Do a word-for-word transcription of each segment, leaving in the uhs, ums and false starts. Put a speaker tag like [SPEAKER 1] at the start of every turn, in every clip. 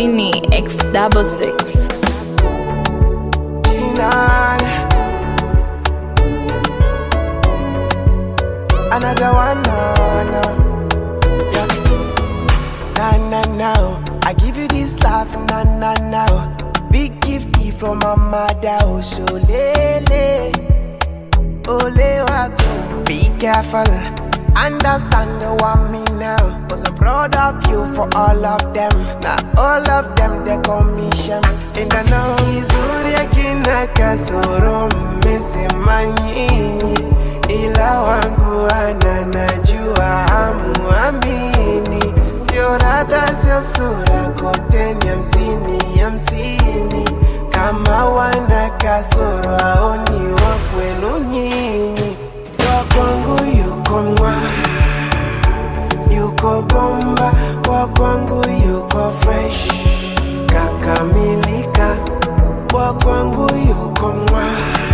[SPEAKER 1] Genie X double six.
[SPEAKER 2] Another one, no, no. Yeah. Nah, nah, nah. I give you this love, nah, nah, nah. Big gift from my mother, oh, so lele. Ole wako. Be careful, understand the one me now. Was I'm proud of you for all of them. Now all of them they commission. In the know, Izuri kina kasoro mmesemanyini. Ila wangu ananajua amuamini. Sio radha sio sura kote ni hamsini hamsini. Kama wana kasoro aoni wakwenu nyinyi. Kwa kwangu yuko mwa, yuko bomba. Kwa kwangu yuko fresh, kakamilika. Kwa kwangu yuko mwa,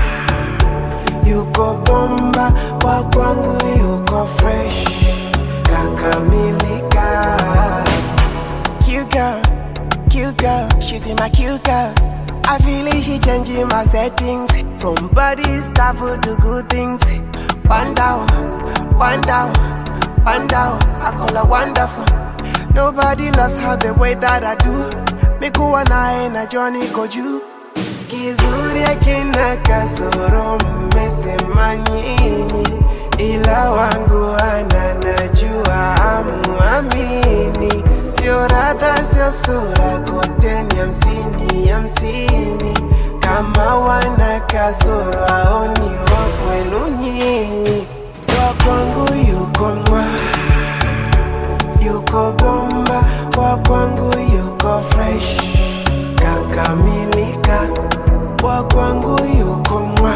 [SPEAKER 2] yuko bomba. Kwa kwangu yuko fresh, kakamilika. Cute girl, cute girl, she's in my cute girl. I feel like she changing my settings. From body stuff to good things. One down, one down, one down. I call her wonderful. Nobody loves her the way that I do. Miku wana na Johnny Koju. Kizuri akina kasoro mmesemanyini. Ila wangu ananajua amuamini. Sio radha sio sura kote ni hamsini hamsini. Kama wana kasoro aoni wakwenu nyinyi. Kwa kwangu yuko mwa, yuko bomba. Kwa kwangu yuko fresh, kakamilika. Kwa kwangu yuko mwa,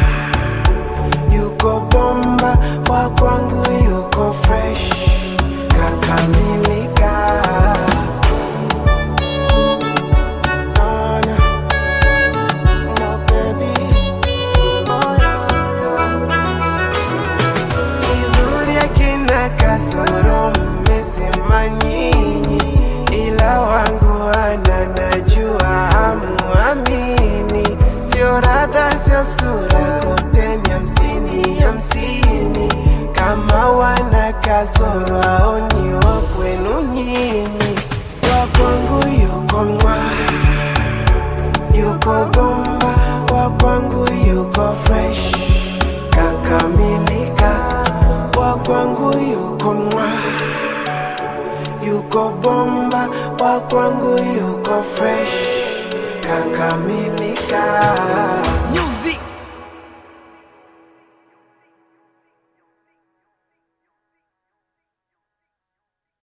[SPEAKER 2] yuko bomba. Kwa kwangu yuko fresh, kakamilika. Oh, no. No, baby. Oh, yeah, yeah. Izuri akina kasoro mmesemanyini. Ila wangu ananajua amuamini. Sio radha sio sura kote ni hamsini hamsini. Kama wana kasoro aoni wakwenu nyinyi. Kwa kwangu yuko mwa, yuko bomba. Kwa kwangu yuko fresh, kakamilika. Kwa kwangu yuko mwa, yuko bomba. Kwa kwangu yuko fresh, kakamilika.